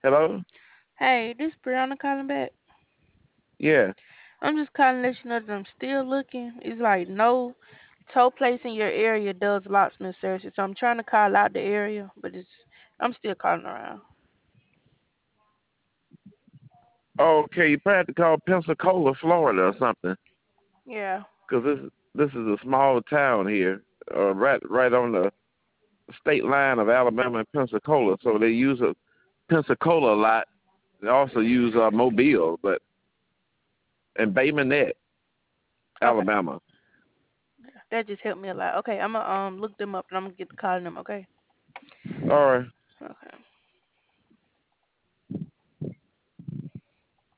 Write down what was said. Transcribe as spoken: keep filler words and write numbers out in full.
Hello? Hey, this Brianna calling back. Yeah. I'm just calling to let you know that I'm still looking. It's like no tow place in your area does locksmith services, so I'm trying to call out the area, but it's I'm still calling around. Okay, you probably have to call Pensacola, Florida, or something, Yeah. because this this is a small town here, uh, right right on the state line of Alabama and Pensacola. So they use a Pensacola a lot. They also use uh, Mobile, but and Bay Minette, Okay. Alabama. That just helped me a lot. Okay, I'm gonna um look them up and I'm gonna get to calling them. Okay. All right. Okay.